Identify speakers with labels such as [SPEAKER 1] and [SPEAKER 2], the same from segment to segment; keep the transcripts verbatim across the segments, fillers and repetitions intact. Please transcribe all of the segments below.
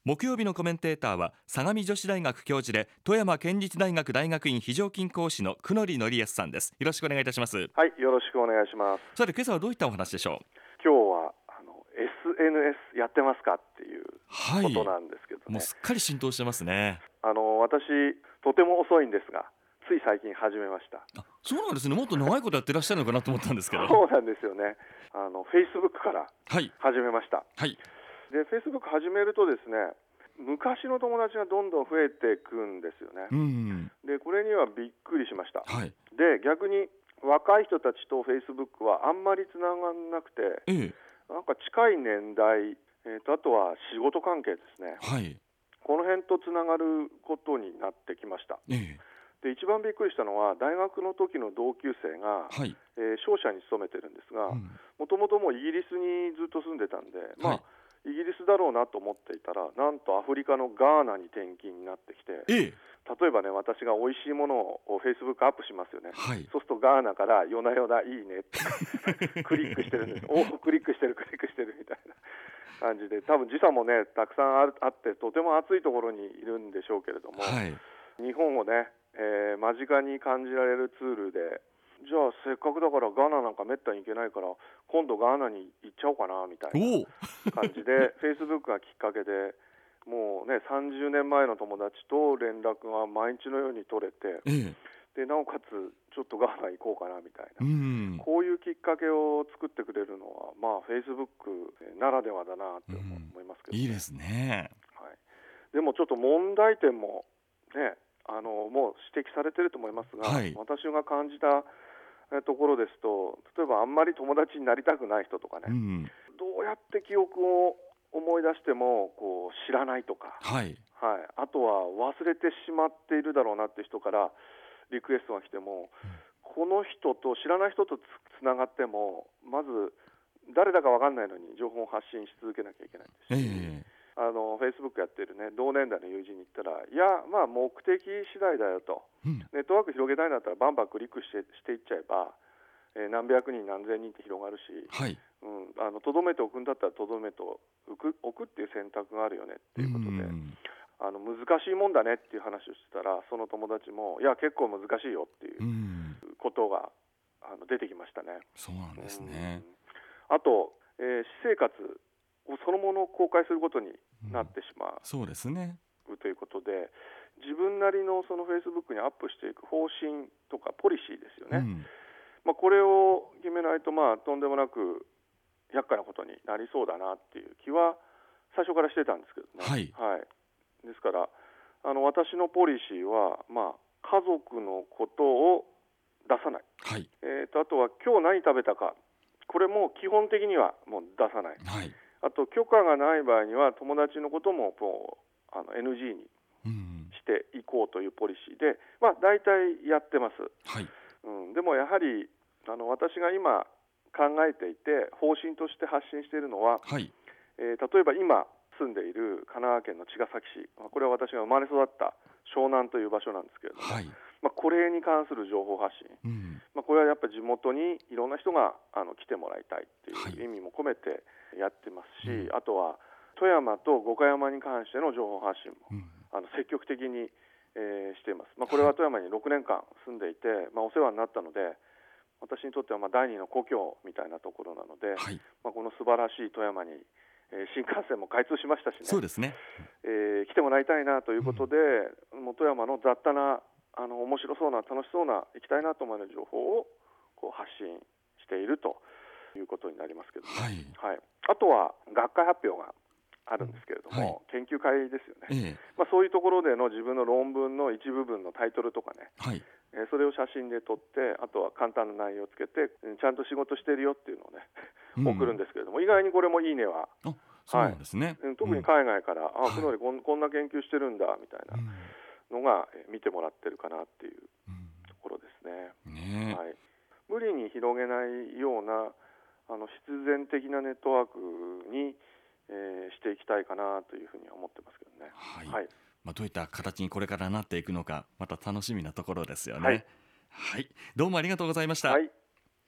[SPEAKER 1] 木曜日のコメンテーターは相模女子大学教授で富山県立大学大学院非常勤講師の久典則康さんです。よろしくお願いいたします。
[SPEAKER 2] はい、よろしくお願いします。
[SPEAKER 1] さて今朝はどういったお話でしょう。
[SPEAKER 2] 今日はあの エスエヌエス やってますかっていうことなんですけどね、
[SPEAKER 1] はい、もうすっかり浸透してますね。
[SPEAKER 2] あの私とても遅いんですがつい最近始めました。
[SPEAKER 1] あ、そうなんですね。もっと長いことやってらっしゃるのかなと思ったんですけど
[SPEAKER 2] そうなんですよね。あの Facebook から
[SPEAKER 1] はい
[SPEAKER 2] 始めました。
[SPEAKER 1] はい。
[SPEAKER 2] で Facebook 始めるとですね、昔の友達がどんどん増えていくんですよね。
[SPEAKER 1] うん
[SPEAKER 2] でこれにはびっくりしました。
[SPEAKER 1] はい。
[SPEAKER 2] で逆に若い人たちと Facebook はあんまりつながんなくて、
[SPEAKER 1] ええ
[SPEAKER 2] なんか近い年代、えー、とあとは仕事関係ですね、
[SPEAKER 1] はい
[SPEAKER 2] この辺とつながることになってきました。
[SPEAKER 1] ええ
[SPEAKER 2] で一番びっくりしたのは大学の時の同級生が、
[SPEAKER 1] はい
[SPEAKER 2] えー商社に勤めてるんですが、
[SPEAKER 1] うん
[SPEAKER 2] もともともうイギリスにずっと住んでたんで、まあ
[SPEAKER 1] はい
[SPEAKER 2] イギリスだろうなと思っていたら、なんとアフリカのガーナに転勤になってきて、
[SPEAKER 1] ええ
[SPEAKER 2] 例えばね、私が美味しいものを Facebook アップしますよね。
[SPEAKER 1] はい
[SPEAKER 2] そうするとガーナから夜な夜ないいねってクリックしてるんです。おお、クリックしてるクリックしてるみたいな感じで、多分時差もねたくさんあるあってとても暑いところにいるんでしょうけれども、
[SPEAKER 1] はい
[SPEAKER 2] 日本をね、えー間近に感じられるツールで、じゃあせっかくだからガーナなんかめったに行けないから今度ガーナに行っちゃおうかなみたいな
[SPEAKER 1] おお
[SPEAKER 2] 感じでFacebook がきっかけでもうねさんじゅうねんまえの友達と連絡が毎日のように取れて、
[SPEAKER 1] ええ
[SPEAKER 2] でなおかつちょっとガーナ行こうかなみたいな、
[SPEAKER 1] うん
[SPEAKER 2] こういうきっかけを作ってくれるのはまあ Facebook ならではだなって思いますけど、ね
[SPEAKER 1] いいですね。
[SPEAKER 2] はい、でもちょっと問題点もね、あのもう指摘されていると思いますが、
[SPEAKER 1] はい
[SPEAKER 2] 私が感じたえところですと、例えばあんまり友達になりたくない人とかね、
[SPEAKER 1] うん
[SPEAKER 2] どうやって記憶を思い出してもこう知らないとか、
[SPEAKER 1] はい
[SPEAKER 2] はい、あとは忘れてしまっているだろうなって人からリクエストが来ても、この人と知らない人とつつながってもまず誰だか分かんないのに情報を発信し続けなきゃいけないですし、
[SPEAKER 1] ええ
[SPEAKER 2] あの Facebook やってるね同年代の友人に言ったら、いやまあ目的次第だよと、
[SPEAKER 1] うん
[SPEAKER 2] ネットワーク広げたいんだったらバンバンクリックしてしていっちゃえば、えー何百人何千人って広がるし、
[SPEAKER 1] はい
[SPEAKER 2] うん、あの留めておくんだったら留めておく置くっていう選択があるよねっていうことで、
[SPEAKER 1] うん
[SPEAKER 2] あの難しいもんだねっていう話をしてたら、その友達もいや結構難しいよっていう
[SPEAKER 1] うん
[SPEAKER 2] ことがあの出てきましたね。
[SPEAKER 1] そうなんですね。
[SPEAKER 2] うん、あと、えー私生活をそのものを公開することになってしまう、
[SPEAKER 1] そうですね。
[SPEAKER 2] ということで、自分なりのその Facebook にアップしていく方針とかポリシーですよね、
[SPEAKER 1] うん
[SPEAKER 2] まあ、これを決めないと、まあ、とんでもなく厄介なことになりそうだなっていう気は最初からしてたんですけどね。
[SPEAKER 1] はい
[SPEAKER 2] はい、ですからあの私のポリシーは、まあ、家族のことを出さない、
[SPEAKER 1] はい
[SPEAKER 2] えー、とあとは今日何食べたか、これも基本的にはもう出さない。
[SPEAKER 1] はい
[SPEAKER 2] あと許可がない場合には友達のことももうあの エヌジー に
[SPEAKER 1] うん
[SPEAKER 2] していこうというポリシーで、まあ、大体やってます、
[SPEAKER 1] はい
[SPEAKER 2] うん、でもやはりあの私が今考えていて方針として発信しているのは、
[SPEAKER 1] はい
[SPEAKER 2] えー例えば今住んでいる神奈川県の茅ヶ崎市、まあこれは私が生まれ育った湘南という場所なんですけれども、
[SPEAKER 1] はい
[SPEAKER 2] まあ、これに関する情報発信、
[SPEAKER 1] うん
[SPEAKER 2] まあ、これはやっぱり地元にいろんな人があの来てもらいたいって
[SPEAKER 1] はい
[SPEAKER 2] いう意味も込めてやってますし、
[SPEAKER 1] うん
[SPEAKER 2] あとは富山と五箇山に関しての情報発信も
[SPEAKER 1] うん
[SPEAKER 2] あの積極的に、えーしています。まあ、これは富山にろくねんかん住んでいて、まあ、お世話になったので、私にとってはまあ第二の故郷みたいなところなので、
[SPEAKER 1] はい
[SPEAKER 2] まあ、この素晴らしい富山に、えー新幹線も開通しましたしね、
[SPEAKER 1] そうですね。
[SPEAKER 2] えー来てもらいたいなということで、もう富山の雑多なあの面白そうな楽しそうな行きたいなと思える情報をこう発信しているということになりますけどね、
[SPEAKER 1] はい
[SPEAKER 2] はい、あとは学会発表があるんですけれども、研究会ですよね、
[SPEAKER 1] ええ
[SPEAKER 2] まあ、そういうところでの自分の論文の一部分のタイトルとかね、
[SPEAKER 1] はい
[SPEAKER 2] えーそれを写真で撮って、あとは簡単な内容をつけて、うんちゃんと仕事してるよっていうのをね、
[SPEAKER 1] うん
[SPEAKER 2] 送るんですけれども、意外にこれもいいねは、
[SPEAKER 1] あそうなんですね。
[SPEAKER 2] うん特に海外から、
[SPEAKER 1] はい
[SPEAKER 2] あ、くのりこん、こんな研究してるんだみたいなのがえー見てもらってるかなっていう
[SPEAKER 1] うん
[SPEAKER 2] ところですね。
[SPEAKER 1] うんねえ
[SPEAKER 2] はい、無理に広げないようなあの必然的なネットワークに、えーしていきたいかなというふうには思ってますけどね。
[SPEAKER 1] はい
[SPEAKER 2] はい、
[SPEAKER 1] まあ、どういった形にこれからなっていくのかまた楽しみなところですよね。
[SPEAKER 2] はい
[SPEAKER 1] はい、どうもありがとうございました。
[SPEAKER 2] はい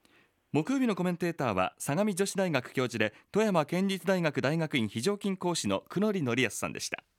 [SPEAKER 1] 木曜日のコメンテーターは相模女子大学教授で富山県立大学大学院非常勤講師の久野里則康さんでした。